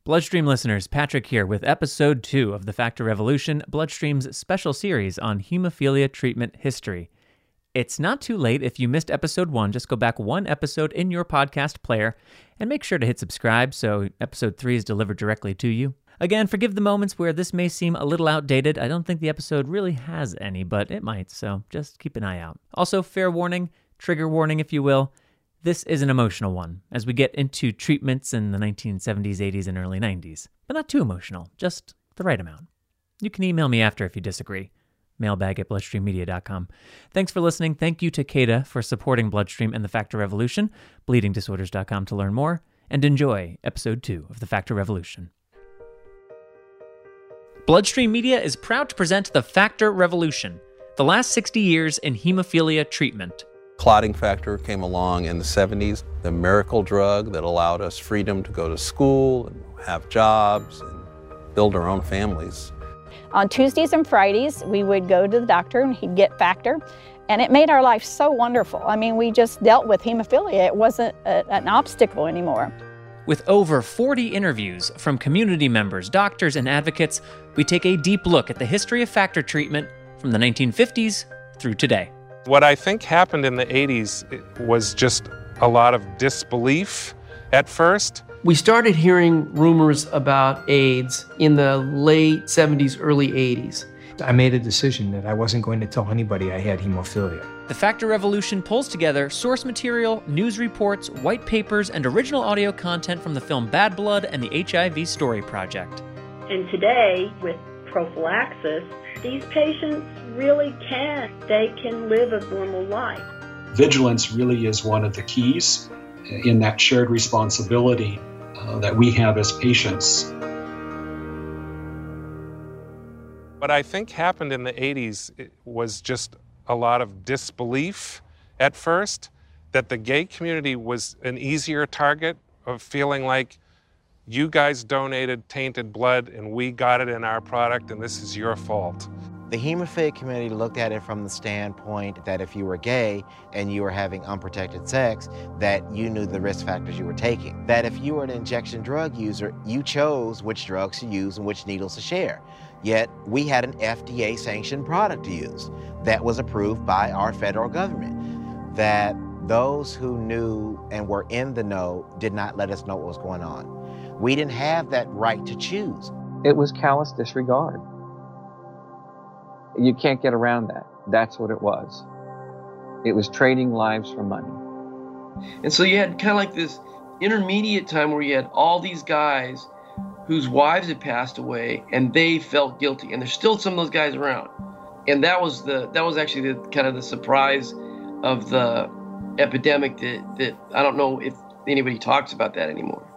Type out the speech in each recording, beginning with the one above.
Bloodstream listeners, Patrick here with episode 2 of the Factor Revolution, Bloodstream's special series on hemophilia treatment history. It's not too late. If you missed episode 1, just go back one episode in your podcast player and make sure to hit subscribe so episode 3 is delivered directly to you. Again, forgive the moments where this may seem a little outdated. I don't think the episode really has any, but it might, so just keep an eye out. Also, fair warning, trigger warning if you will, this is an emotional one, as we get into treatments in the 1970s, 80s, and early 90s. But not too emotional, just the right amount. You can email me after if you disagree. Mailbag@bloodstreammedia.com. Thanks for listening. Thank you to CADA for supporting Bloodstream and the Factor Revolution, bleedingdisorders.com to learn more, and enjoy episode 2 of the Factor Revolution. Bloodstream Media is proud to present the Factor Revolution, the last 60 years in hemophilia treatment. Clotting factor came along in the 70s, the miracle drug that allowed us freedom to go to school and have jobs and build our own families. On Tuesdays and Fridays, we would go to the doctor and he'd get Factor, and it made our life so wonderful. I mean, we just dealt with hemophilia. It wasn't an obstacle anymore. With over 40 interviews from community members, doctors, and advocates, we take a deep look at the history of factor treatment from the 1950s through today. What I think happened in the 80s was just a lot of disbelief at first. We started hearing rumors about AIDS in the late 70s, early 80s. I made a decision that I wasn't going to tell anybody I had hemophilia. The Factor Revolution pulls together source material, news reports, white papers, and original audio content from the film Bad Blood and the HIV Story Project. And today, with prophylaxis, these patients really they can live a normal life. Vigilance really is one of the keys in that shared responsibility that we have as patients. What I think happened in the 80s was just a lot of disbelief at first, that the gay community was an easier target of feeling like you guys donated tainted blood and we got it in our product and this is your fault. The hemophilia community looked at it from the standpoint that if you were gay and you were having unprotected sex, that you knew the risk factors you were taking. That if you were an injection drug user, you chose which drugs to use and which needles to share. Yet we had an FDA-sanctioned product to use that was approved by our federal government. That those who knew and were in the know did not let us know what was going on. We didn't have that right to choose. It was callous disregard. You can't get around that. That's what it was. It was trading lives for money. And so you had kind of like this intermediate time where you had all these guys whose wives had passed away and they felt guilty. And there's still some of those guys around. And that was actually the kind of the surprise of the epidemic that I don't know if anybody talks about that anymore.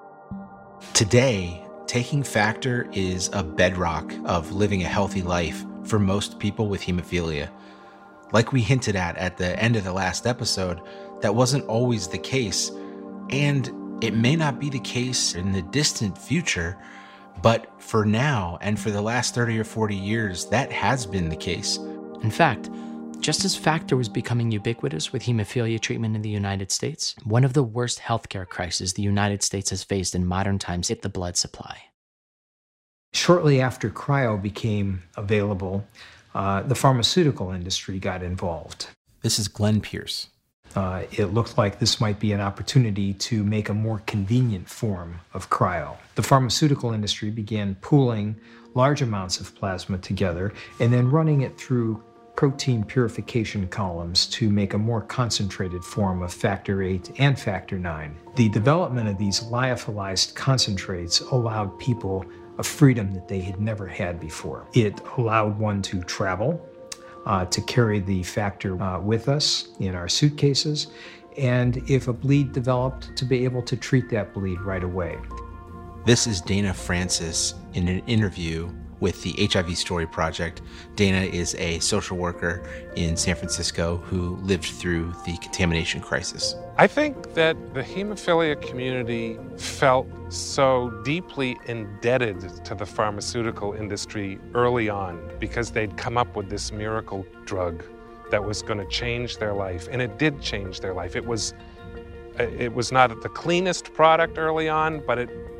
Today, taking Factor is a bedrock of living a healthy life for most people with hemophilia. Like we hinted at the end of the last episode, that wasn't always the case, and it may not be the case in the distant future, but for now and for the last 30 or 40 years, that has been the case. In fact, just as Factor was becoming ubiquitous with hemophilia treatment in the United States, one of the worst healthcare crises the United States has faced in modern times hit the blood supply. Shortly after cryo became available, the pharmaceutical industry got involved. This is Glenn Pierce. It looked like this might be an opportunity to make a more convenient form of cryo. The pharmaceutical industry began pooling large amounts of plasma together and then running it through protein purification columns to make a more concentrated form of factor VIII and factor IX. The development of these lyophilized concentrates allowed people a freedom that they had never had before. It allowed one to travel, to carry the factor with us in our suitcases, and if a bleed developed, to be able to treat that bleed right away. This is Dana Francis in an interview with the HIV Story Project. Dana is a social worker in San Francisco who lived through the contamination crisis. I think that the hemophilia community felt so deeply indebted to the pharmaceutical industry early on because they'd come up with this miracle drug that was going to change their life, and it did change their life. It was not the cleanest product early on, but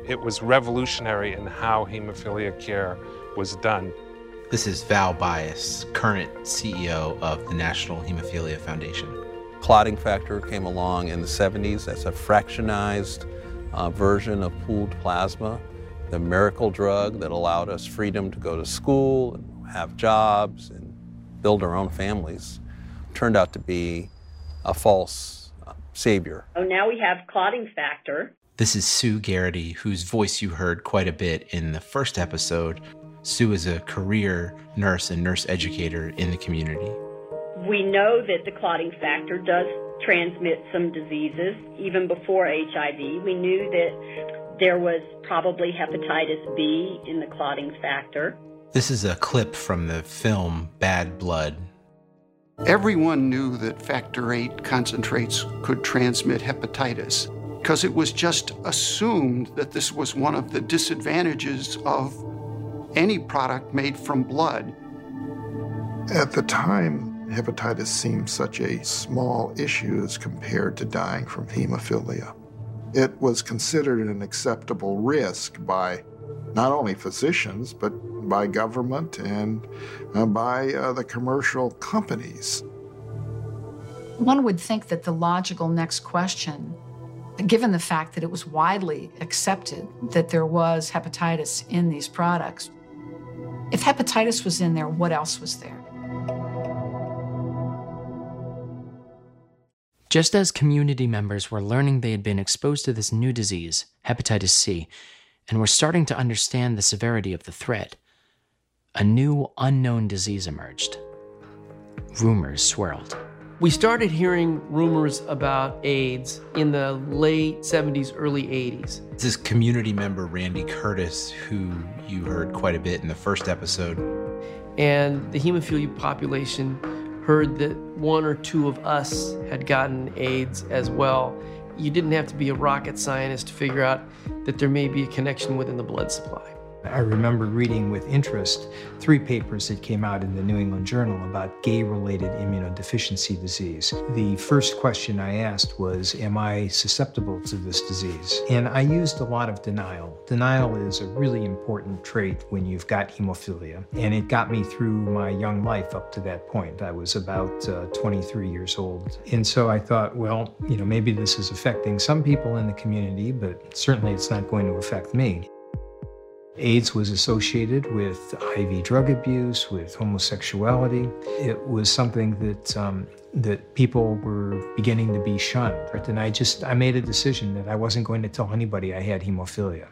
It was revolutionary in how hemophilia care was done. This is Val Bias, current CEO of the National Hemophilia Foundation. Clotting factor came along in the 70s as a fractionized version of pooled plasma, the miracle drug that allowed us freedom to go to school and have jobs and build our own families, turned out to be a false savior. Oh, now we have clotting factor. This is Sue Garrity, whose voice you heard quite a bit in the first episode. Sue is a career nurse and nurse educator in the community. We know that the clotting factor does transmit some diseases even before HIV. We knew that there was probably hepatitis B in the clotting factor. This is a clip from the film Bad Blood. Everyone knew that factor VIII concentrates could transmit hepatitis because it was just assumed that this was one of the disadvantages of any product made from blood. At the time, hepatitis seemed such a small issue as compared to dying from hemophilia. It was considered an acceptable risk by not only physicians, but by government and by the commercial companies. One would think that the logical next question, given the fact that it was widely accepted that there was hepatitis in these products, if hepatitis was in there, what else was there? Just as community members were learning they had been exposed to this new disease, hepatitis C, and were starting to understand the severity of the threat, a new unknown disease emerged. Rumors swirled. We started hearing rumors about AIDS in the late 70s, early 80s. This is community member Randy Curtis, who you heard quite a bit in the first episode. And the hemophilia population heard that one or two of us had gotten AIDS as well. You didn't have to be a rocket scientist to figure out that there may be a connection within the blood supply. I remember reading with interest 3 papers that came out in the New England Journal about gay-related immunodeficiency disease. The first question I asked was, am I susceptible to this disease? And I used a lot of denial. Denial is a really important trait when you've got hemophilia, and it got me through my young life up to that point. I was about 23 years old. And so I thought, well, maybe this is affecting some people in the community, but certainly it's not going to affect me. AIDS was associated with IV drug abuse, with homosexuality. It was something that people were beginning to be shunned. And I made a decision that I wasn't going to tell anybody I had hemophilia.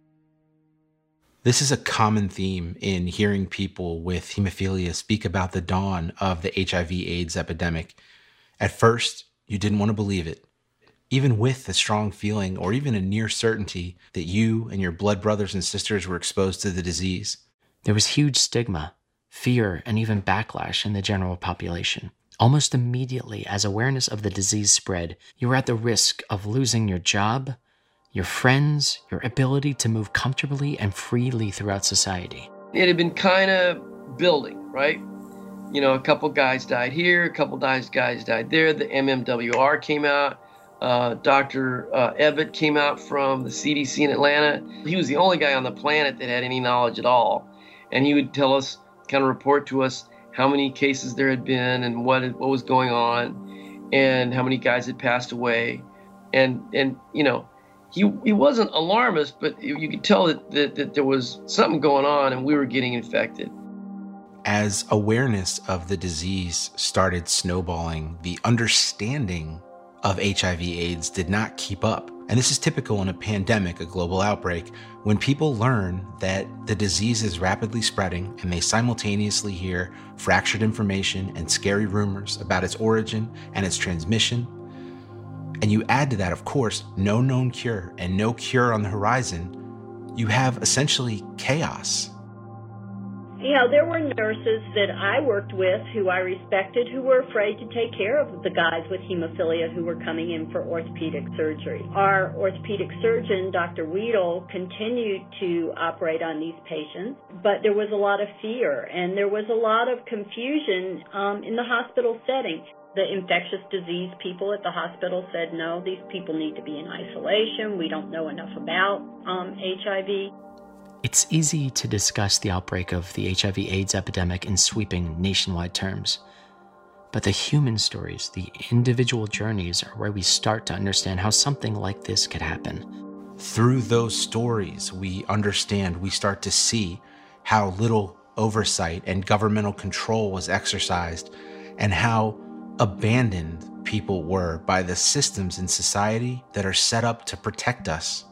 This is a common theme in hearing people with hemophilia speak about the dawn of the HIV/AIDS epidemic. At first, you didn't want to believe it, even with a strong feeling or even a near certainty that you and your blood brothers and sisters were exposed to the disease. There was huge stigma, fear, and even backlash in the general population. Almost immediately, as awareness of the disease spread, you were at the risk of losing your job, your friends, your ability to move comfortably and freely throughout society. It had been kind of building, right? A couple guys died here, a couple guys died there. The MMWR came out. Dr. Ebbett came out from the CDC in Atlanta. He was the only guy on the planet that had any knowledge at all. And he would tell us, kind of report to us how many cases there had been and what was going on and how many guys had passed away. And he wasn't alarmist, but you could tell that there was something going on and we were getting infected. As awareness of the disease started snowballing, the understanding of HIV/AIDS did not keep up. And this is typical in a pandemic, a global outbreak, when people learn that the disease is rapidly spreading and they simultaneously hear fractured information and scary rumors about its origin and its transmission. And you add to that, of course, no known cure and no cure on the horizon, you have essentially chaos. There were nurses that I worked with who I respected who were afraid to take care of the guys with hemophilia who were coming in for orthopedic surgery. Our orthopedic surgeon, Dr. Weedle, continued to operate on these patients, but there was a lot of fear and there was a lot of confusion in the hospital setting. The infectious disease people at the hospital said, no, these people need to be in isolation. We don't know enough about HIV. It's easy to discuss the outbreak of the HIV/AIDS epidemic in sweeping nationwide terms. But the human stories, the individual journeys, are where we start to understand how something like this could happen. Through those stories, we start to see how little oversight and governmental control was exercised, and how abandoned people were by the systems in society that are set up to protect us.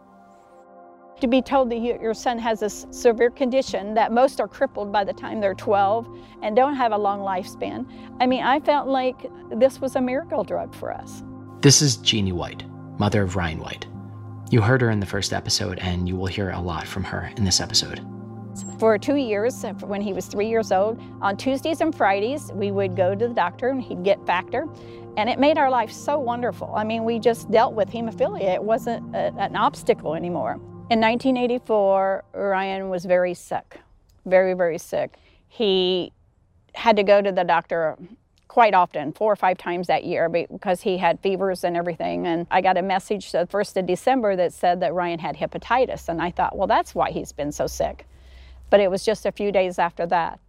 To be told that your son has a severe condition, that most are crippled by the time they're 12 and don't have a long lifespan. I mean, I felt like this was a miracle drug for us. This is Jeannie White, mother of Ryan White. You heard her in the first episode, and you will hear a lot from her in this episode. For 2 years, when he was 3 years old, on Tuesdays and Fridays, we would go to the doctor and he'd get Factor. And it made our life so wonderful. I mean, we just dealt with hemophilia. It wasn't an obstacle anymore. In 1984, Ryan was very sick, very, very sick. He had to go to the doctor quite often, 4 or 5 times that year, because he had fevers and everything. And I got a message the 1st of December that said that Ryan had hepatitis. And I thought, well, that's why he's been so sick. But it was just a few days after that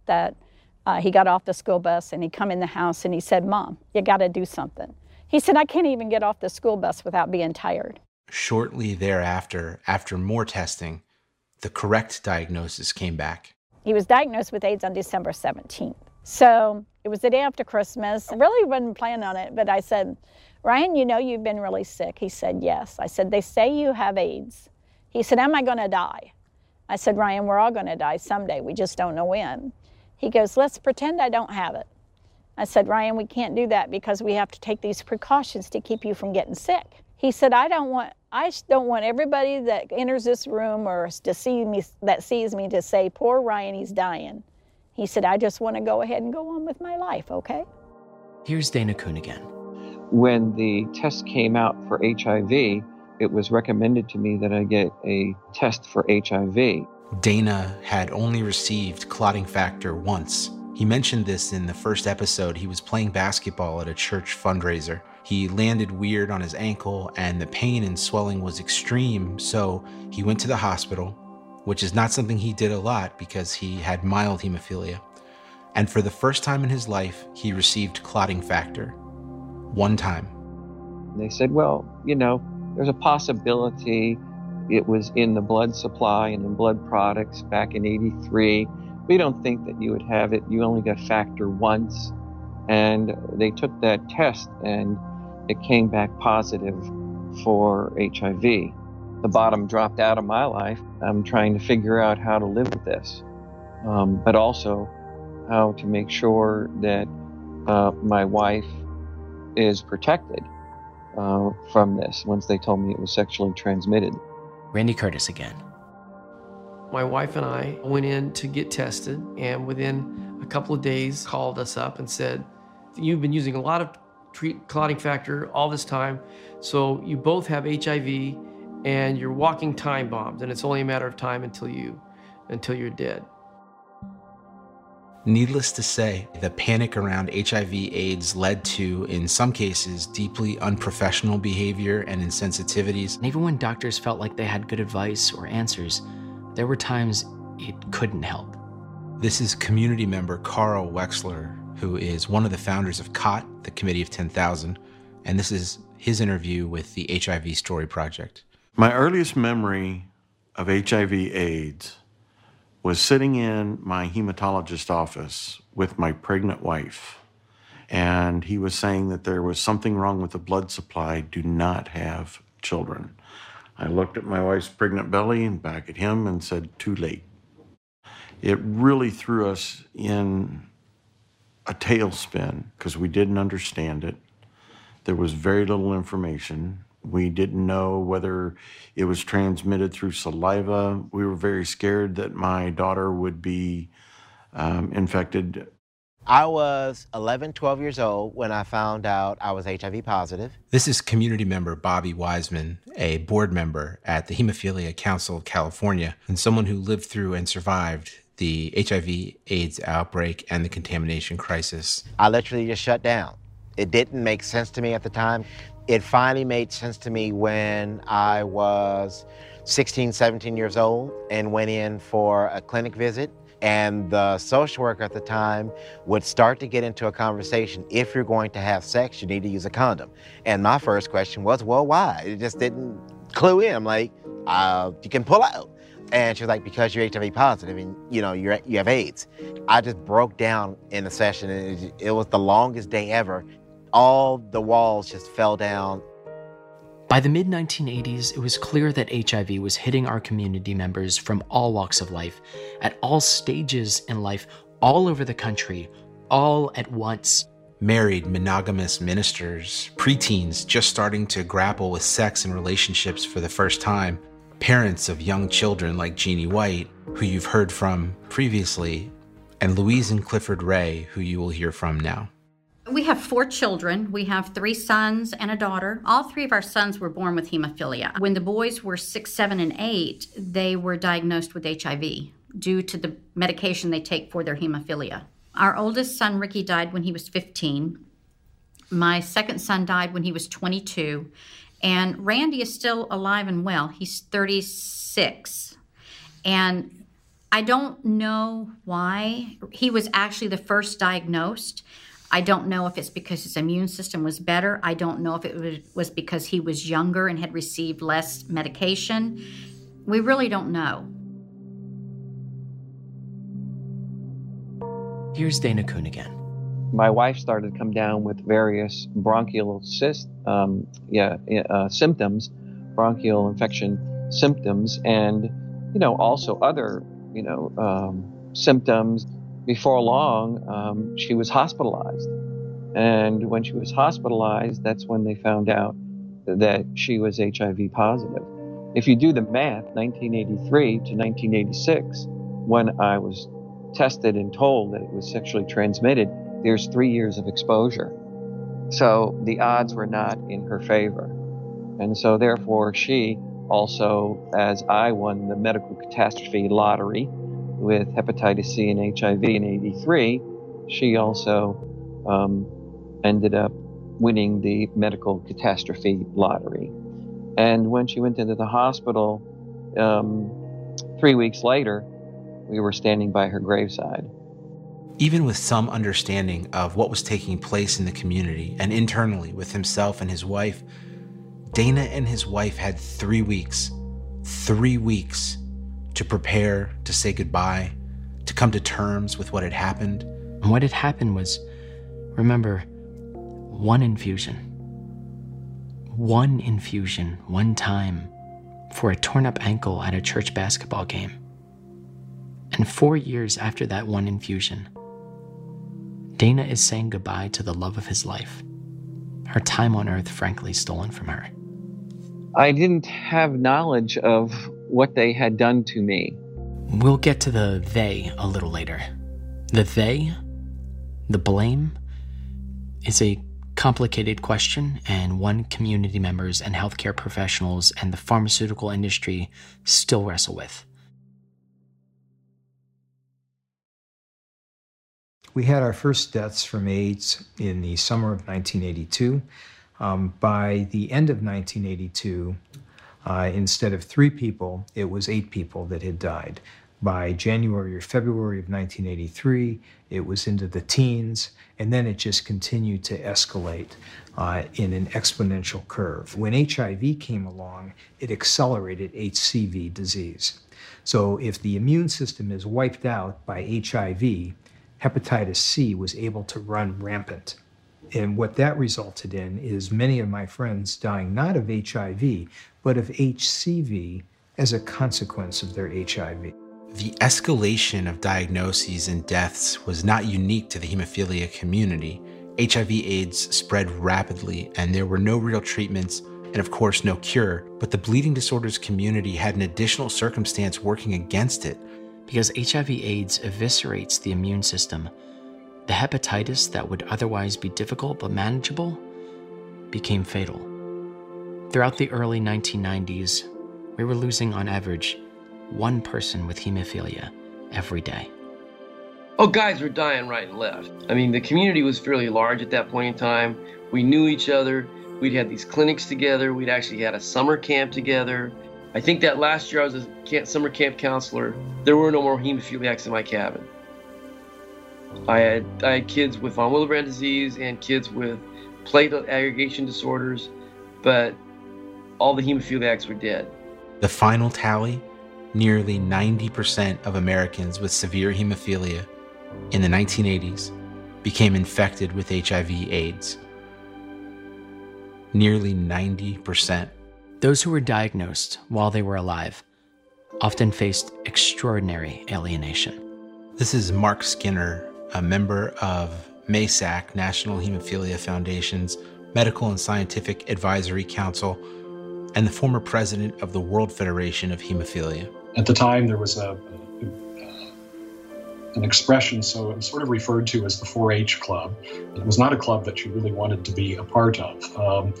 he got off the school bus and he come in the house and he said, Mom, you got to do something. He said, I can't even get off the school bus without being tired. Shortly thereafter, after more testing, the correct diagnosis came back. He was diagnosed with AIDS on December 17th. So it was the day after Christmas. I really wasn't planning on it, but I said, Ryan, you know you've been really sick. He said, yes. I said, they say you have AIDS. He said, am I going to die? I said, Ryan, we're all going to die someday. We just don't know when. He goes, let's pretend I don't have it. I said, Ryan, we can't do that because we have to take these precautions to keep you from getting sick. He said, I don't want everybody that enters this room or to see me, that sees me, to say, poor Ryan, he's dying. He said, I just want to go ahead and go on with my life, okay? Here's Dana Kuhn again. When the test came out for HIV, it was recommended to me that I get a test for HIV. Dana had only received clotting factor once. He mentioned this in the first episode. He was playing basketball at a church fundraiser. He landed weird on his ankle and the pain and swelling was extreme, so he went to the hospital, which is not something he did a lot because he had mild hemophilia. And for the first time in his life, he received clotting factor. One time. They said, well, you know, there's a possibility it was in the blood supply and in blood products back in '83. We don't think that you would have it. You only got factor once. And they took that test and it came back positive for HIV. The bottom dropped out of my life. I'm trying to figure out how to live with this, but also how to make sure that my wife is protected from this once they told me it was sexually transmitted. Randy Curtis again. My wife and I went in to get tested, and within a couple of days called us up and said, you've been using a lot of clotting factor all this time, so you both have HIV and you're walking time bombs, and it's only a matter of time until you're dead. Needless to say, the panic around HIV/AIDS led to, in some cases, deeply unprofessional behavior and insensitivities. And even when doctors felt like they had good advice or answers, there were times it couldn't help. This is community member Carl Wexler, who is one of the founders of COT, the Committee of 10,000, and this is his interview with the HIV Story Project. My earliest memory of HIV/AIDS was sitting in my hematologist office with my pregnant wife, and he was saying that there was something wrong with the blood supply, do not have children. I looked at my wife's pregnant belly and back at him and said, too late. It really threw us in a tailspin because we didn't understand it. There was very little information. We didn't know whether it was transmitted through saliva. We were very scared that my daughter would be infected. I was 11, 12 years old when I found out I was HIV positive. This is community member Bobby Wiseman, a board member at the Hemophilia Council of California, and someone who lived through and survived the HIV/AIDS outbreak and the contamination crisis. I literally just shut down. It didn't make sense to me at the time. It finally made sense to me when I was 16, 17 years old and went in for a clinic visit. And the social worker at the time would start to get into a conversation. If you're going to have sex, you need to use a condom. And my first question was, well, why? It just didn't clue in. I'm like, you can pull out. And she was like, because you're HIV positive and you have AIDS. I just broke down in the session, and it was the longest day ever. All the walls just fell down. By the mid-1980s, it was clear that HIV was hitting our community members from all walks of life, at all stages in life, all over the country, all at once. Married, monogamous ministers, preteens just starting to grapple with sex and relationships for the first time, parents of young children like Jeannie White, who you've heard from previously, and Louise and Clifford Ray, who you will hear from now. We have 4 children. We have 3 sons and a daughter. All 3 of our sons were born with hemophilia. When the boys were 6, 7, and 8, they were diagnosed with HIV due to the medication they take for their hemophilia. Our oldest son, Ricky, died when he was 15. My second son died when he was 22. And Randy is still alive and well. He's 36. And I don't know why. He was actually the first diagnosed. I don't know if it's because his immune system was better. I don't know if it was because he was younger and had received less medication. We really don't know. Here's Dana Kuhn again. My wife started to come down with various bronchial symptoms, bronchial infection symptoms, and, also other, symptoms. Before long, she was hospitalized. And when she was hospitalized, that's when they found out that she was HIV positive. If you do the math, 1983 to 1986, when I was tested and told that it was sexually transmitted, there's 3 years of exposure. So the odds were not in her favor. And so therefore she also, as I won the medical catastrophe lottery with hepatitis C and HIV in 83, she also ended up winning the medical catastrophe lottery. And when she went into the hospital, 3 weeks later, we were standing by her graveside. Even with some understanding of what was taking place in the community and internally with himself and his wife, Dana and his wife had 3 weeks to prepare, to say goodbye, to come to terms with what had happened. And what had happened was, remember, one infusion, one time for a torn up ankle at a church basketball game. And 4 years after that one infusion, Dana is saying goodbye to the love of his life. Her time on earth, frankly, stolen from her. I didn't have knowledge of what they had done to me. We'll get to the they a little later. The they, the blame, is a complicated question and one community members and healthcare professionals and the pharmaceutical industry still wrestle with. We had our first deaths from AIDS in the summer of 1982. By the end of 1982, instead of 3 people, it was 8 people that had died. By January or February of 1983, it was into the teens, and then it just continued to escalate in an exponential curve. When HIV came along, it accelerated HCV disease. So if the immune system is wiped out by HIV, hepatitis C was able to run rampant. And what that resulted in is many of my friends dying not of HIV, but of HCV as a consequence of their HIV. The escalation of diagnoses and deaths was not unique to the hemophilia community. HIV/AIDS spread rapidly, and there were no real treatments, and of course no cure, but the bleeding disorders community had an additional circumstance working against it. Because HIV/AIDS eviscerates the immune system, the hepatitis that would otherwise be difficult but manageable became fatal. Throughout the early 1990s, we were losing on average 1 person with hemophilia every day. Oh, guys were dying right and left. I mean, the community was fairly large at that point in time. We knew each other. We'd had these clinics together. We'd actually had a summer camp together. I think that last year I was a summer camp counselor. There were no more hemophiliacs in my cabin. I had kids with von Willebrand disease and kids with platelet aggregation disorders, but all the hemophiliacs were dead. The final tally, nearly 90% of Americans with severe hemophilia in the 1980s became infected with HIV/AIDS. Nearly 90%. Those who were diagnosed while they were alive often faced extraordinary alienation. This is Mark Skinner, a member of MASAC, National Hemophilia Foundation's Medical and Scientific Advisory Council, and the former president of the World Federation of Hemophilia. At the time, there was an expression, so it was sort of referred to as the 4-H Club. It was not a club that you really wanted to be a part of.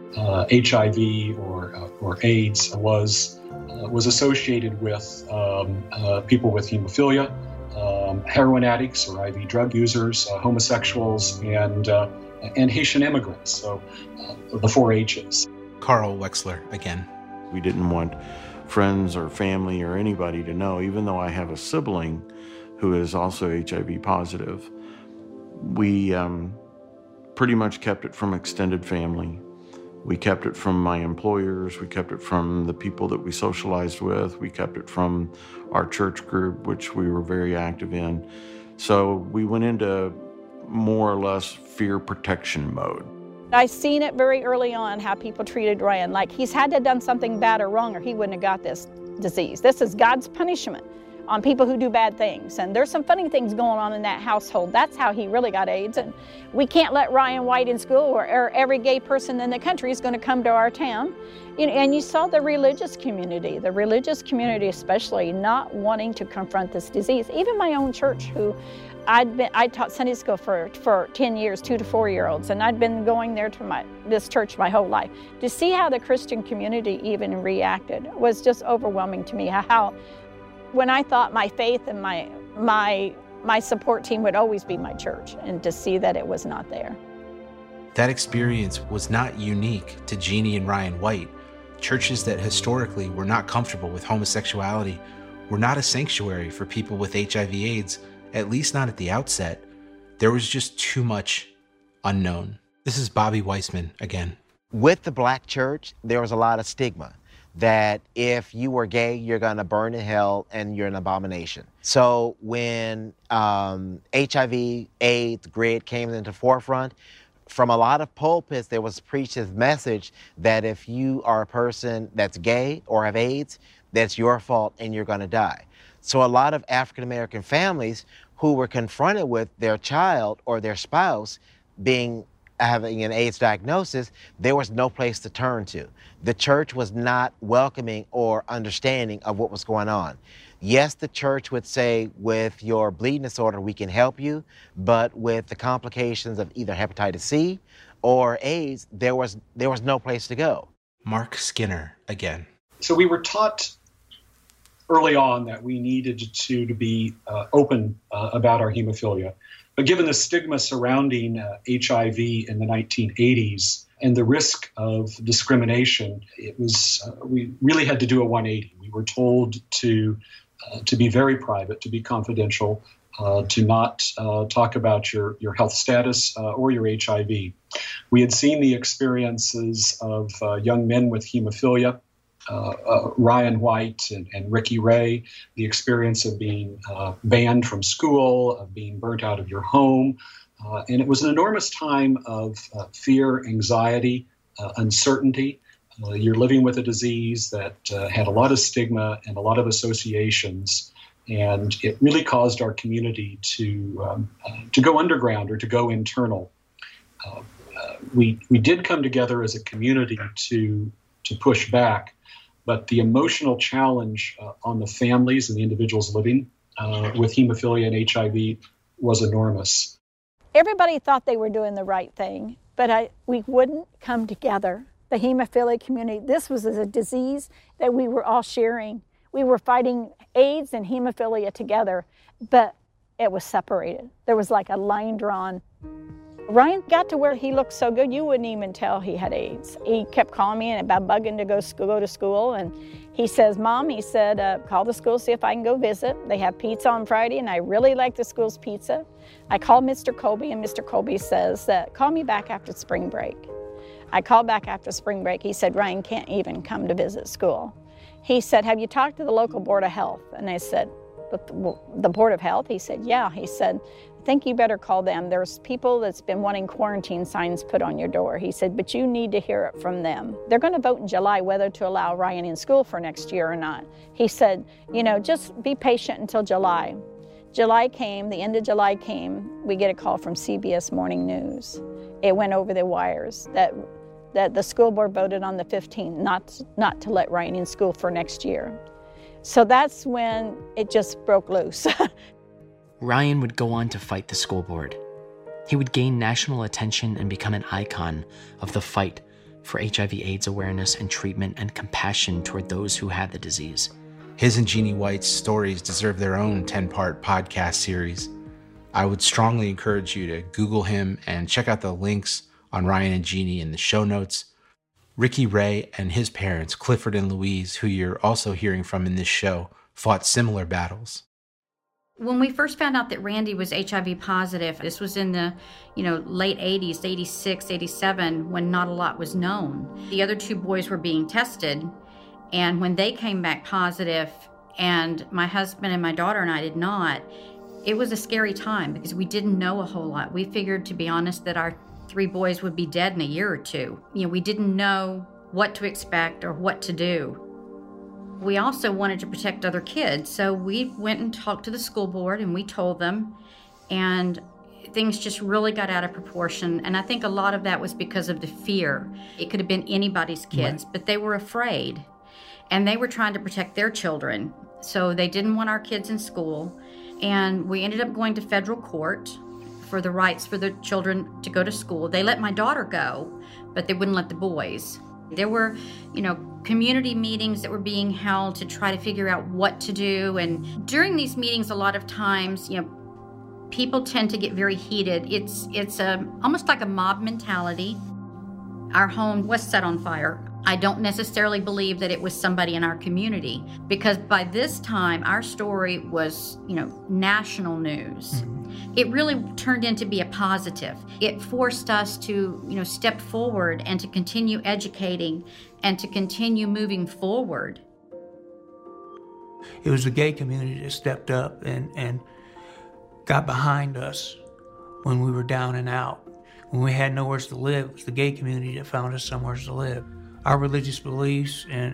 HIV or AIDS was associated with people with hemophilia, heroin addicts or IV drug users, homosexuals, and Haitian immigrants. So the 4-H's. Carl Wexler again. We didn't want friends or family or anybody to know, even though I have a sibling who is also HIV positive. We pretty much kept it from extended family. We kept it from my employers. We kept it from the people that we socialized with. We kept it from our church group, which we were very active in. So we went into more or less fear protection mode. I seen it very early on how people treated Ryan. Like he's had to have done something bad or wrong or he wouldn't have got this disease. This is God's punishment on people who do bad things. And there's some funny things going on in that household. That's how he really got AIDS. And we can't let Ryan White in school or every gay person in the country is going to come to our town. And you saw the religious community especially not wanting to confront this disease. Even my own church, who I taught Sunday school for 10 years, 2 to 4-year-olds, and I'd been going there to this church my whole life. To see how the Christian community even reacted was just overwhelming to me. How when I thought my faith and my support team would always be my church, and to see that it was not there. That experience was not unique to Jeannie and Ryan White. Churches that historically were not comfortable with homosexuality were not a sanctuary for people with HIV/AIDS, at least not at the outset. There was just too much unknown. This is Bobby Weissman again. With the black church, there was a lot of stigma that if you were gay, you're going to burn in hell and you're an abomination. So when HIV, AIDS, GRID came into the forefront, from a lot of pulpits, there was preached this message that if you are a person that's gay or have AIDS, that's your fault and you're going to die. So a lot of African-American families who were confronted with their child or their spouse having an AIDS diagnosis, there was no place to turn to. The church was not welcoming or understanding of what was going on. Yes, the church would say, with your bleeding disorder, we can help you, but with the complications of either hepatitis C or AIDS, there was no place to go. Mark Skinner again. So we were taught early on that we needed to be open about our hemophilia. But given the stigma surrounding HIV in the 1980s and the risk of discrimination, we really had to do a 180. We were told to be very private, to be confidential, to not talk about your health status or your HIV. We had seen the experiences of young men with hemophilia, Ryan White and Ricky Ray, the experience of being banned from school, of being burnt out of your home. And it was an enormous time of fear, anxiety, uncertainty. You're living with a disease that had a lot of stigma and a lot of associations. And it really caused our community to go underground or to go internal. We did come together as a community to push back. But the emotional challenge on the families and the individuals living with hemophilia and HIV was enormous. Everybody thought they were doing the right thing, but we wouldn't come together. The hemophilia community, this was a disease that we were all sharing. We were fighting AIDS and hemophilia together, but it was separated. There was like a line drawn. Ryan got to where he looked so good, you wouldn't even tell he had AIDS. He kept calling me and about bugging to go to school. And he says, Mom, he said, call the school, see if I can go visit. They have pizza on Friday, and I really like the school's pizza. I called Mr. Colby, and Mr. Colby says, call me back after spring break. I called back after spring break. He said, Ryan can't even come to visit school. He said, have you talked to the local Board of Health? And I said, the Board of Health? He said, yeah. He said, I think you better call them. There's people that's been wanting quarantine signs put on your door. He said, but you need to hear it from them. They're going to vote in July whether to allow Ryan in school for next year or not. He said, just be patient until July. July came, the end of July came, we get a call from CBS Morning News. It went over the wires that the school board voted on the 15th not to let Ryan in school for next year. So that's when it just broke loose. Ryan would go on to fight the school board. He would gain national attention and become an icon of the fight for HIV/AIDS awareness and treatment and compassion toward those who had the disease. His and Jeannie White's stories deserve their own 10-part podcast series. I would strongly encourage you to Google him and check out the links on Ryan and Jeannie in the show notes. Ricky Ray and his parents, Clifford and Louise, who you're also hearing from in this show, fought similar battles. When we first found out that Randy was HIV positive, this was in the, late 80s, 86, 87, when not a lot was known. The other two boys were being tested, and when they came back positive, and my husband and my daughter and I did not, it was a scary time because we didn't know a whole lot. We figured, to be honest, that our 3 boys would be dead in a year or 2. We didn't know what to expect or what to do. We also wanted to protect other kids, so we went and talked to the school board and we told them, and things just really got out of proportion. And I think a lot of that was because of the fear. It could have been anybody's kids, but they were afraid, and they were trying to protect their children. So they didn't want our kids in school, and we ended up going to federal court for the rights for the children to go to school. They let my daughter go, but they wouldn't let the boys. There were, community meetings that were being held to try to figure out what to do. And during these meetings, a lot of times, people tend to get very heated. It's almost like a mob mentality. Our home was set on fire. I don't necessarily believe that it was somebody in our community, because by this time, our story was, national news. It really turned into be a positive. It forced us to, step forward and to continue educating and to continue moving forward. It was the gay community that stepped up and got behind us when we were down and out. When we had nowhere to live, it was the gay community that found us somewhere to live. Our religious beliefs and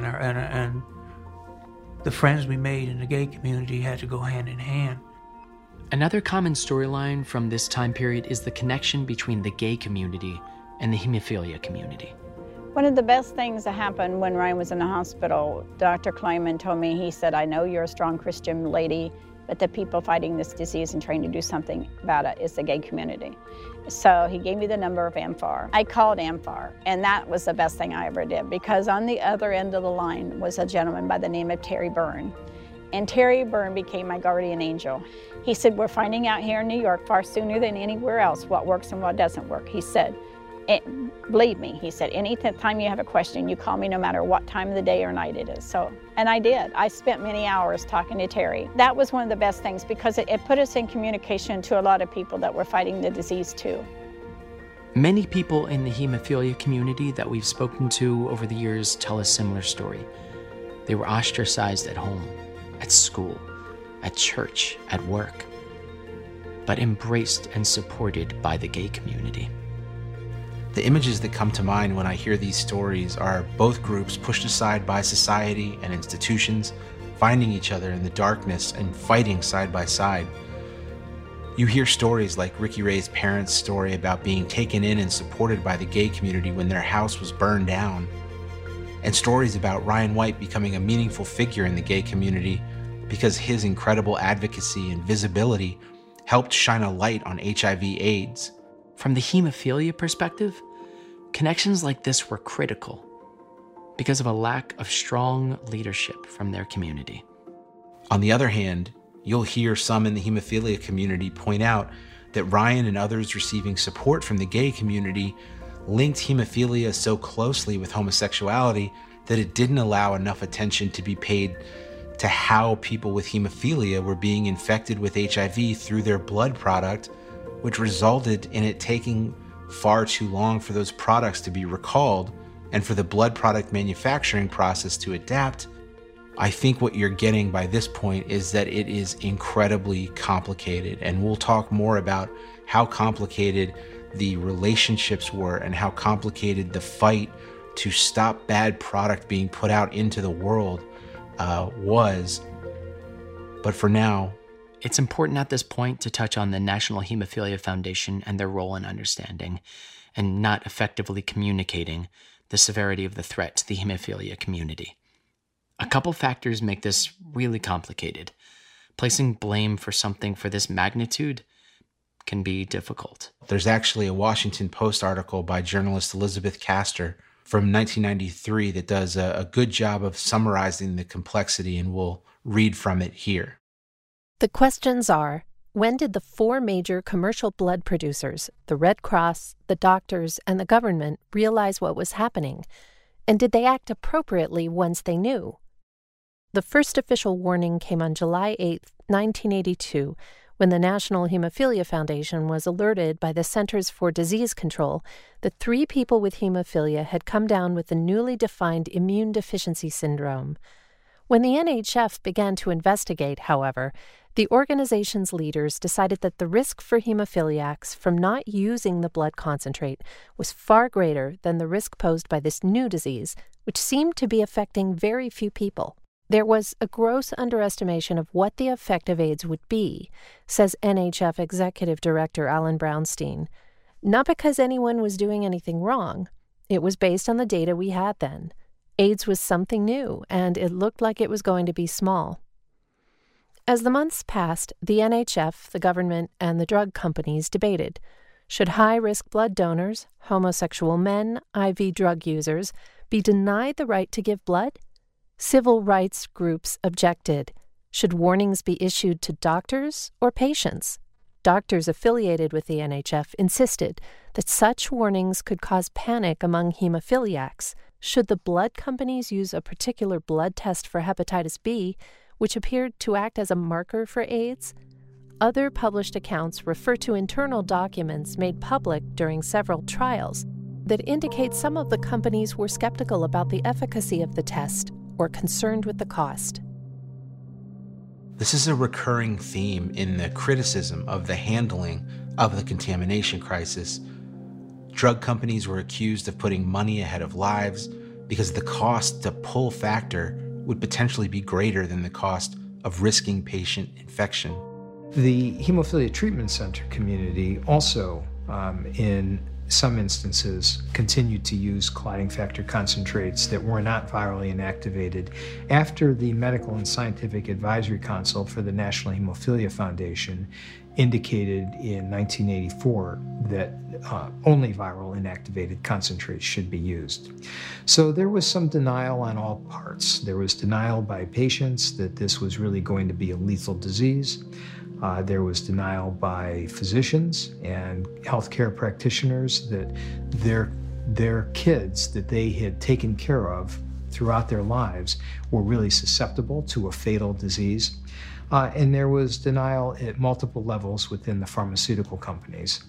the friends we made in the gay community had to go hand in hand. Another common storyline from this time period is the connection between the gay community and the hemophilia community. One of the best things that happened when Ryan was in the hospital, Dr. Kleiman told me, he said, I know you're a strong Christian lady, but the people fighting this disease and trying to do something about it is the gay community. So he gave me the number of AMFAR. I called AMFAR, and that was the best thing I ever did, because on the other end of the line was a gentleman by the name of Terry Byrne. And Terry Byrne became my guardian angel. He said, we're finding out here in New York far sooner than anywhere else what works and what doesn't work. He said, believe me, he said, any time you have a question, you call me no matter what time of the day or night it is. And I did. I spent many hours talking to Terry. That was one of the best things, because it put us in communication to a lot of people that were fighting the disease too. Many people in the hemophilia community that we've spoken to over the years tell a similar story. They were ostracized at home, at school, at church, at work, but embraced and supported by the gay community. The images that come to mind when I hear these stories are both groups pushed aside by society and institutions, finding each other in the darkness and fighting side by side. You hear stories like Ricky Ray's parents' story about being taken in and supported by the gay community when their house was burned down, and stories about Ryan White becoming a meaningful figure in the gay community because his incredible advocacy and visibility helped shine a light on HIV/AIDS. From the hemophilia perspective, connections like this were critical because of a lack of strong leadership from their community. On the other hand, You'll hear some in the hemophilia community point out that Ryan and others receiving support from the gay community linked hemophilia so closely with homosexuality that it didn't allow enough attention to be paid to how people with hemophilia were being infected with HIV through their blood product, which resulted in it taking far too long for those products to be recalled and for the blood product manufacturing process to adapt. I think what you're getting by this point is that it is incredibly complicated, and we'll talk more about how complicated the relationships were and how complicated the fight to stop bad product being put out into the world was. But for now, it's important at this point to touch on the National Hemophilia Foundation and their role in understanding and not effectively communicating the severity of the threat to the hemophilia community. A couple factors make this really complicated. Placing blame for something for this magnitude can be difficult. There's actually a Washington Post article by journalist Elizabeth Castor from 1993 that does a good job of summarizing the complexity, and we'll read from it here. The questions are, when did the four major commercial blood producers, the Red Cross, the doctors, and the government, realize what was happening? And did they act appropriately once they knew? The first official warning came on July 8, 1982, when the National Hemophilia Foundation was alerted by the Centers for Disease Control that 3 people with hemophilia had come down with the newly defined immune deficiency syndrome. When the NHF began to investigate, however, the organization's leaders decided that the risk for hemophiliacs from not using the blood concentrate was far greater than the risk posed by this new disease, which seemed to be affecting very few people. There was a gross underestimation of what the effect of AIDS would be, says NHF Executive Director Alan Brownstein. Not because anyone was doing anything wrong. It was based on the data we had then. AIDS was something new, and it looked like it was going to be small. As the months passed, the NHF, the government, and the drug companies debated. Should high-risk blood donors, homosexual men, IV drug users, be denied the right to give blood? Civil rights groups objected. Should warnings be issued to doctors or patients? Doctors affiliated with the NHF insisted that such warnings could cause panic among hemophiliacs. Should the blood companies use a particular blood test for hepatitis B, which appeared to act as a marker for AIDS? Other published accounts refer to internal documents made public during several trials that indicate some of the companies were skeptical about the efficacy of the test or concerned with the cost. This is a recurring theme in the criticism of the handling of the contamination crisis. Drug companies were accused of putting money ahead of lives because the cost to pull factor would potentially be greater than the cost of risking patient infection. The Hemophilia Treatment Center community also, in some instances, continued to use clotting factor concentrates that were not virally inactivated. After the Medical and Scientific Advisory Council for the National Hemophilia Foundation indicated in 1984 that only viral inactivated concentrates should be used. So there was some denial on all parts. There was denial by patients that this was really going to be a lethal disease. There was denial by physicians and healthcare practitioners that their kids that they had taken care of throughout their lives were really susceptible to a fatal disease. And there was denial at multiple levels within the pharmaceutical companies.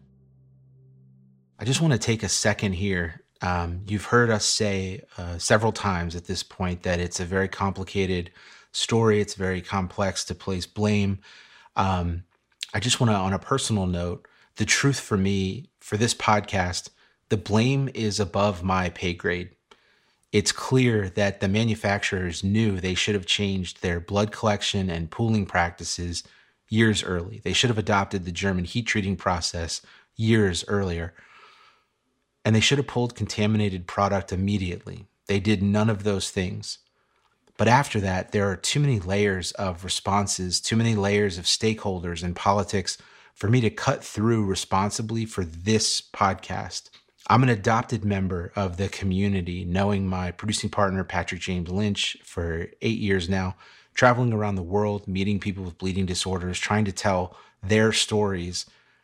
I just want to take a second here. You've heard us say several times at this point that it's a very complicated story. It's very complex to place blame. I just want to, on a personal note, the truth for me, for this podcast, the blame is above my pay grade. It's clear that the manufacturers knew they should have changed their blood collection and pooling practices years early. They should have adopted the German heat treating process years earlier. And they should have pulled contaminated product immediately. They did none of those things. But after that, there are too many layers of responses, too many layers of stakeholders and politics for me to cut through responsibly for this podcast. I'm an adopted member of the community, knowing my producing partner, Patrick James Lynch, for 8 years now, traveling around the world, meeting people with bleeding disorders, trying to tell their stories,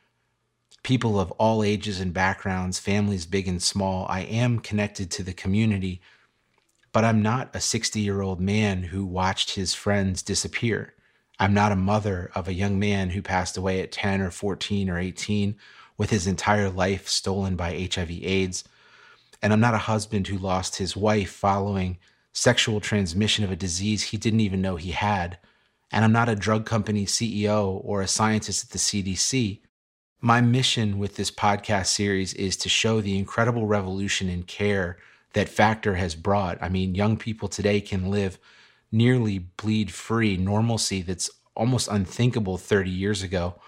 people of all ages and backgrounds, families big and small. I am connected to the community, but I'm not a 60-year-old man who watched his friends disappear. I'm not a mother of a young man who passed away at 10 or 14 or 18 with his entire life stolen by HIV/AIDS. And I'm not a husband who lost his wife following sexual transmission of a disease he didn't even know he had. And I'm not a drug company CEO or a scientist at the CDC. My mission with this podcast series is to show the incredible revolution in care that Factor has brought. I mean, young people today can live nearly bleed-free normalcy that's almost unthinkable 30 years ago,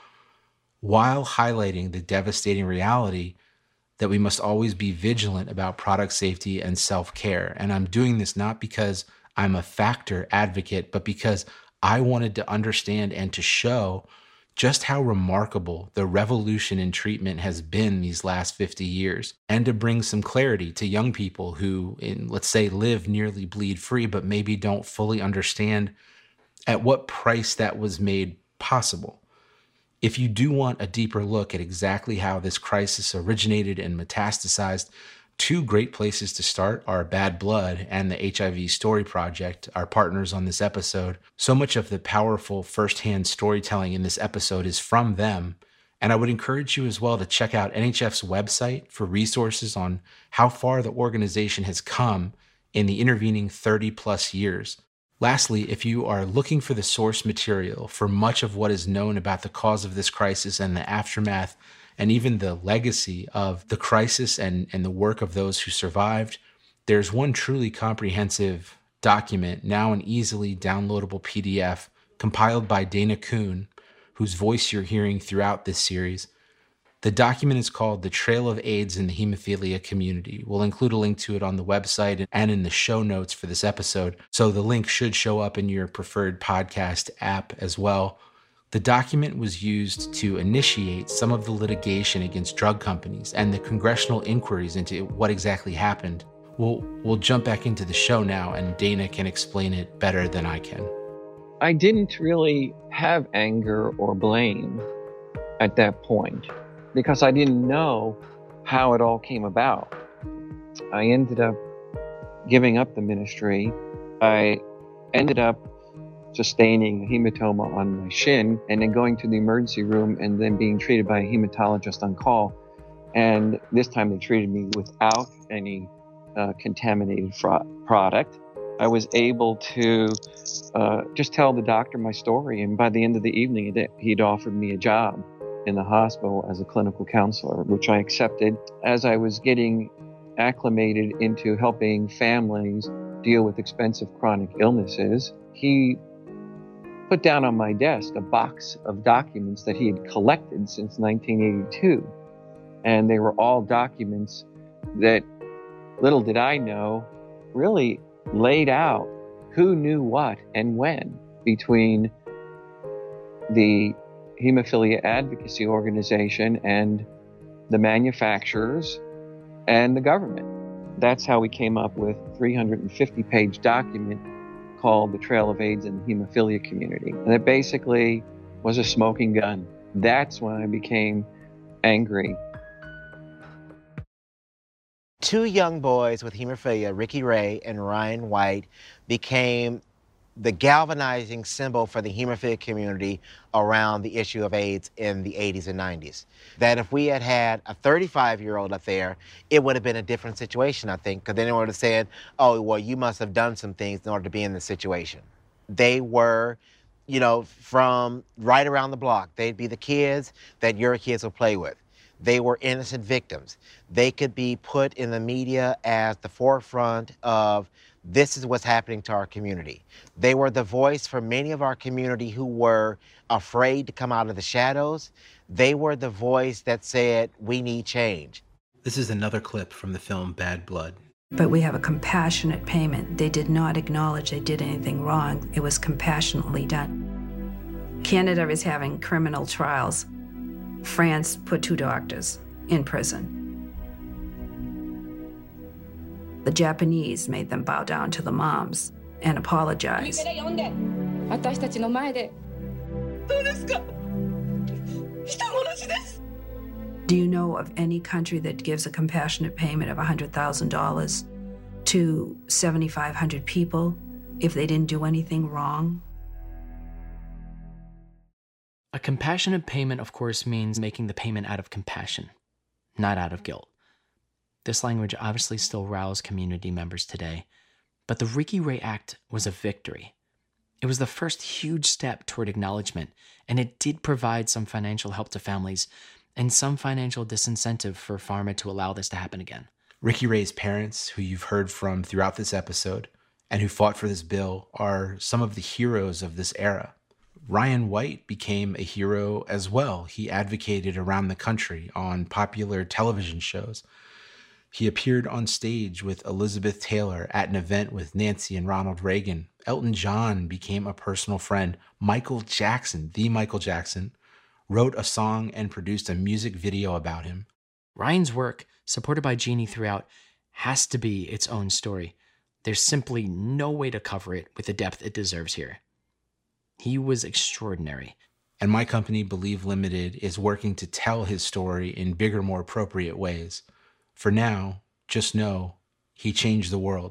while highlighting the devastating reality that we must always be vigilant about product safety and self-care. And I'm doing this not because I'm a Factor advocate, but because I wanted to understand and to show just how remarkable the revolution in treatment has been these last 50 years, and to bring some clarity to young people who, let's say, live nearly bleed-free, but maybe don't fully understand at what price that was made possible. If you do want a deeper look at exactly how this crisis originated and metastasized, two great places to start are Bad Blood and the HIV Story Project, our partners on this episode. So much of the powerful firsthand storytelling in this episode is from them. And I would encourage you as well to check out NHF's website for resources on how far the organization has come in the intervening 30 plus years. Lastly, if you are looking for the source material for much of what is known about the cause of this crisis and the aftermath, and even the legacy of the crisis and the work of those who survived, there's one truly comprehensive document, now an easily downloadable PDF, compiled by Dana Kuhn, whose voice you're hearing throughout this series. The document is called The Trail of AIDS in the Hemophilia Community. We'll include a link to it on the website and in the show notes for this episode, so the link should show up in your preferred podcast app as well. The document was used to initiate some of the litigation against drug companies and the congressional inquiries into what exactly happened. We'll jump back into the show now, and Dana can explain it better than I can. I didn't really have anger or blame at that point because I didn't know how it all came about. I ended up giving up the ministry. I ended up sustaining a hematoma on my shin and then going to the emergency room and then being treated by a hematologist on call. And this time they treated me without any contaminated product. I was able to just tell the doctor my story, and by the end of the evening he'd offered me a job in the hospital as a clinical counselor, which I accepted. As I was getting acclimated into helping families deal with expensive chronic illnesses, he put down on my desk a box of documents that he had collected since 1982. And they were all documents that, little did I know, really laid out who knew what and when between the Hemophilia Advocacy Organization and the manufacturers and the government. That's how we came up with a 350-page document called The Trail of AIDS in the Hemophilia Community. And it basically was a smoking gun. That's when I became angry. Two young boys with hemophilia, Ricky Ray and Ryan White, became the galvanizing symbol for the hemophilia community around the issue of AIDS in the 80s and 90s. That if we had had a 35-year-old up there, it would have been a different situation, I think, because then they would have said, oh, well, you must have done some things in order to be in this situation. They were, from right around the block. They'd be the kids that your kids will play with. They were innocent victims. They could be put in the media as the forefront of this is what's happening to our community. They were the voice for many of our community who were afraid to come out of the shadows. They were the voice that said, we need change. This is another clip from the film Bad Blood. But we have a compassionate payment. They did not acknowledge they did anything wrong. It was compassionately done. Canada is having criminal trials. France put 2 doctors in prison. The Japanese made them bow down to the moms and apologize. 私たちの前でどうですか？人殺しです。 Do you know of any country that gives a compassionate payment of $100,000 to 7,500 people if they didn't do anything wrong? A compassionate payment, of course, means making the payment out of compassion, not out of guilt. This language obviously still roused community members today, but the Ricky Ray Act was a victory. It was the first huge step toward acknowledgement, and it did provide some financial help to families and some financial disincentive for pharma to allow this to happen again. Ricky Ray's parents, who you've heard from throughout this episode, and who fought for this bill, are some of the heroes of this era. Ryan White became a hero as well. He advocated around the country on popular television shows. He appeared on stage with Elizabeth Taylor at an event with Nancy and Ronald Reagan. Elton John became a personal friend. Michael Jackson, the Michael Jackson, wrote a song and produced a music video about him. Ryan's work, supported by Jeannie throughout, has to be its own story. There's simply no way to cover it with the depth it deserves here. He was extraordinary. And my company, Believe Limited, is working to tell his story in bigger, more appropriate ways. For now, just know he changed the world.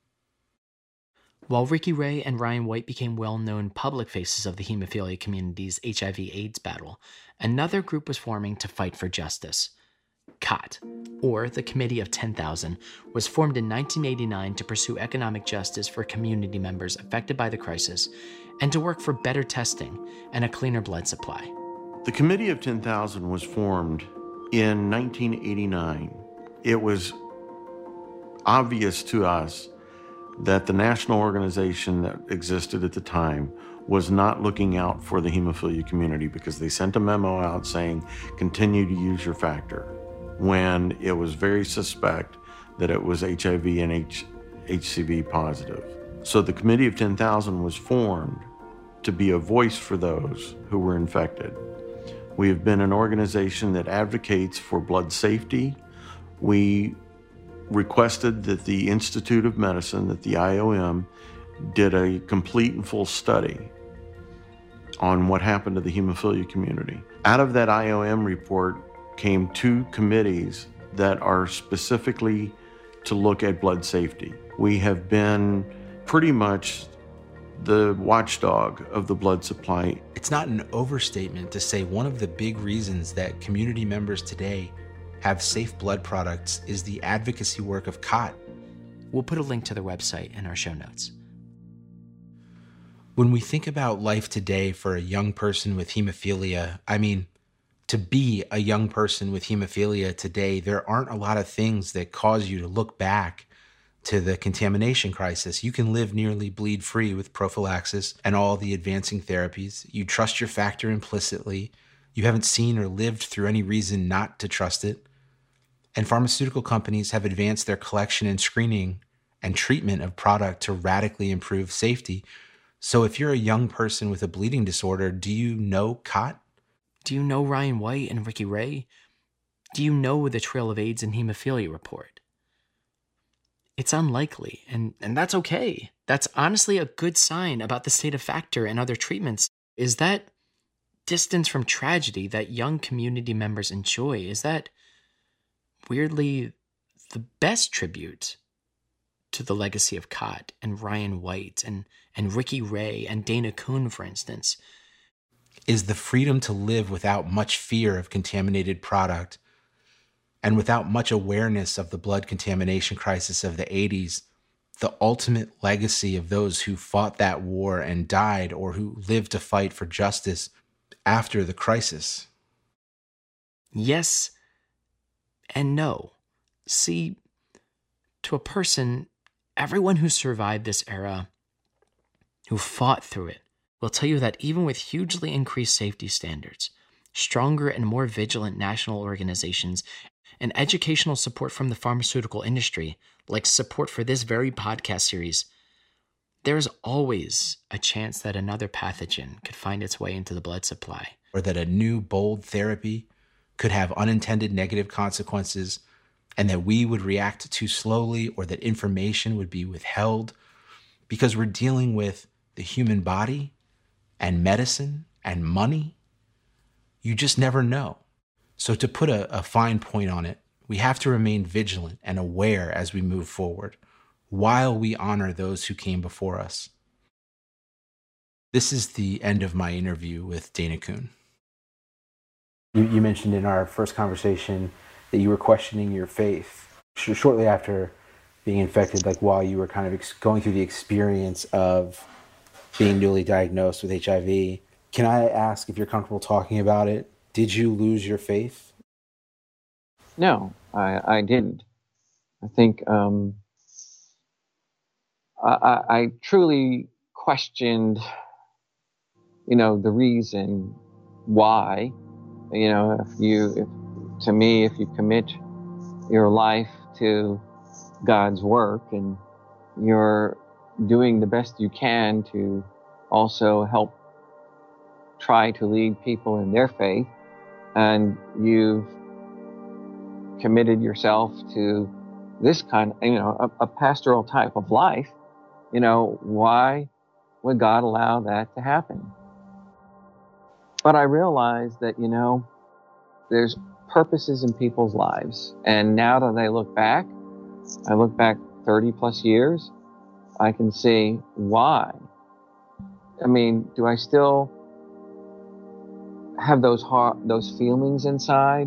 While Ricky Ray and Ryan White became well-known public faces of the hemophilia community's HIV/AIDS battle, another group was forming to fight for justice. COT, or the Committee of 10,000, was formed in 1989 to pursue economic justice for community members affected by the crisis and to work for better testing and a cleaner blood supply. The Committee of 10,000 was formed in 1989. It was obvious to us that the national organization that existed at the time was not looking out for the hemophilia community, because they sent a memo out saying, continue to use your factor, when it was very suspect that it was HIV and HCV positive. So the Committee of 10,000 was formed to be a voice for those who were infected. We have been an organization that advocates for blood safety. We requested that the Institute of Medicine, that the IOM, did a complete and full study on what happened to the hemophilia community. Out of that IOM report came 2 committees that are specifically to look at blood safety. We have been pretty much the watchdog of the blood supply. It's not an overstatement to say one of the big reasons that community members today have safe blood products is the advocacy work of COT. We'll put a link to their website in our show notes. When we think about life today for a young person with hemophilia, to be a young person with hemophilia today, there aren't a lot of things that cause you to look back to the contamination crisis. You can live nearly bleed-free with prophylaxis and all the advancing therapies. You trust your factor implicitly. You haven't seen or lived through any reason not to trust it. And pharmaceutical companies have advanced their collection and screening and treatment of product to radically improve safety. So if you're a young person with a bleeding disorder, do you know COT? Do you know Ryan White and Ricky Ray? Do you know the Trail of AIDS and Hemophilia report? It's unlikely, and that's okay. That's honestly a good sign about the state of factor and other treatments, is that distance from tragedy that young community members enjoy, is that weirdly the best tribute to the legacy of COT and Ryan White and Ricky Ray and Dana Kuhn, for instance, is the freedom to live without much fear of contaminated product and without much awareness of the blood contamination crisis of the 80s, the ultimate legacy of those who fought that war and died, or who lived to fight for justice after the crisis. Yes and no. See, to a person, everyone who survived this era, who fought through it, will tell you that even with hugely increased safety standards, stronger and more vigilant national organizations, and educational support from the pharmaceutical industry, like support for this very podcast series, there is always a chance that another pathogen could find its way into the blood supply. Or that a new, bold therapy could have unintended negative consequences, and that we would react too slowly, or that information would be withheld, because we're dealing with the human body and medicine and money? You just never know. So to put a fine point on it, we have to remain vigilant and aware as we move forward, while we honor those who came before us. This is the end of my interview with Dana Kuhn. You mentioned in our first conversation that you were questioning your faith shortly after being infected, like while you were kind of going through the experience of being newly diagnosed with HIV. Can I ask if you're comfortable talking about it? Did you lose your faith? No, I didn't. I think I truly questioned, the reason why. If you commit your life to God's work and you're doing the best you can to also help try to lead people in their faith, and you've committed yourself to this kind of, a pastoral type of life, why would God allow that to happen? But I realized that, there's purposes in people's lives. And now that I look back 30 plus years, I can see why. I mean, do I still have those feelings inside,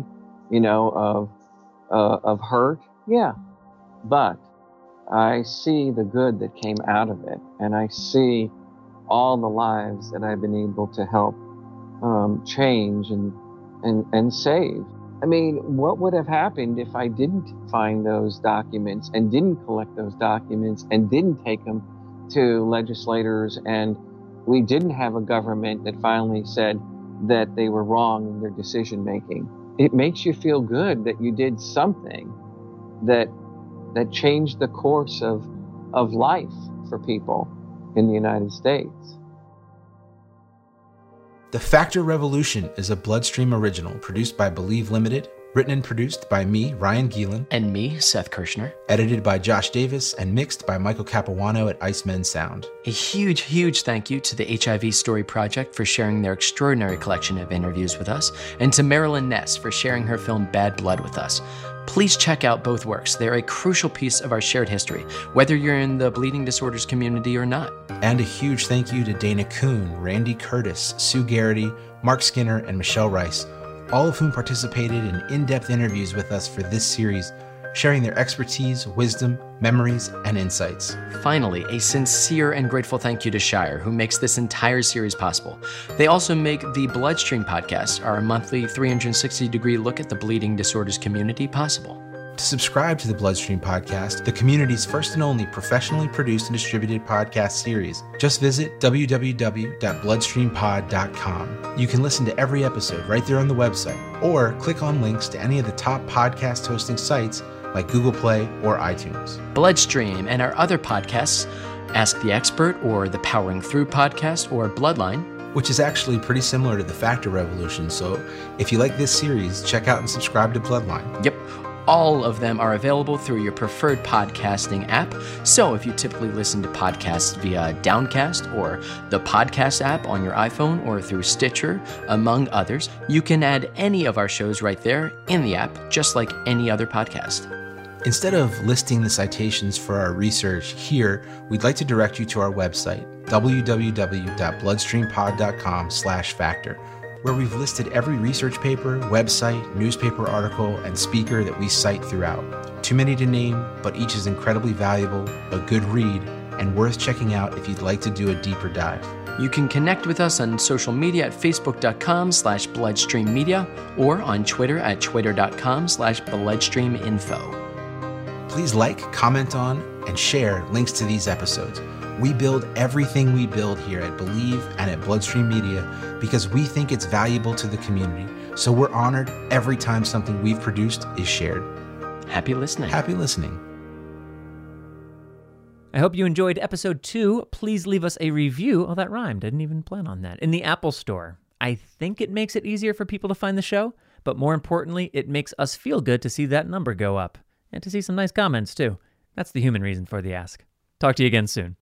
of hurt? Yeah. But I see the good that came out of it. And I see all the lives that I've been able to help change and save. I mean, what would have happened if I didn't find those documents and didn't collect those documents and didn't take them to legislators, and we didn't have a government that finally said that they were wrong in their decision making? It makes you feel good that you did something that changed the course of life for people in the United States. The Factor Revolution is a Bloodstream original produced by Believe Limited, written and produced by me, Ryan Gielen. And me, Seth Kirshner. Edited by Josh Davis and mixed by Michael Capuano at Icemen Sound. A huge, huge thank you to the HIV Story Project for sharing their extraordinary collection of interviews with us, and to Marilyn Ness for sharing her film Bad Blood with us. Please check out both works. They're a crucial piece of our shared history, whether you're in the bleeding disorders community or not. And a huge thank you to Dana Kuhn, Randy Curtis, Sue Garrity, Mark Skinner, and Michelle Rice, all of whom participated in in-depth interviews with us for this series, sharing their expertise, wisdom, memories, and insights. Finally, a sincere and grateful thank you to Shire, who makes this entire series possible. They also make the Bloodstream podcast, our monthly 360-degree look at the bleeding disorders community, possible. To subscribe to the Bloodstream podcast, the community's first and only professionally produced and distributed podcast series, just visit www.bloodstreampod.com. You can listen to every episode right there on the website, or click on links to any of the top podcast hosting sites like Google Play or iTunes. Bloodstream and our other podcasts, Ask the Expert or the Powering Through podcast or Bloodline, which is actually pretty similar to the Factor Revolution, so if you like this series, check out and subscribe to Bloodline. Yep. All of them are available through your preferred podcasting app. So if you typically listen to podcasts via Downcast or the podcast app on your iPhone or through Stitcher, among others, you can add any of our shows right there in the app, just like any other podcast. Instead of listing the citations for our research here, we'd like to direct you to our website, www.bloodstreampod.com/factor, where we've listed every research paper, website, newspaper article, and speaker that we cite throughout. Too many to name, but each is incredibly valuable, a good read, and worth checking out if you'd like to do a deeper dive. You can connect with us on social media at facebook.com/bloodstreammedia or on Twitter at twitter.com/bloodstreaminfo. Please like, comment on, and share links to these episodes. We build everything we build here at Believe and at Bloodstream Media because we think it's valuable to the community. So we're honored every time something we've produced is shared. Happy listening. Happy listening. I hope you enjoyed episode 2. Please leave us a review. Oh, that rhymed. I didn't even plan on that. In the Apple Store. I think it makes it easier for people to find the show, but more importantly, it makes us feel good to see that number go up and to see some nice comments too. That's the human reason for the ask. Talk to you again soon.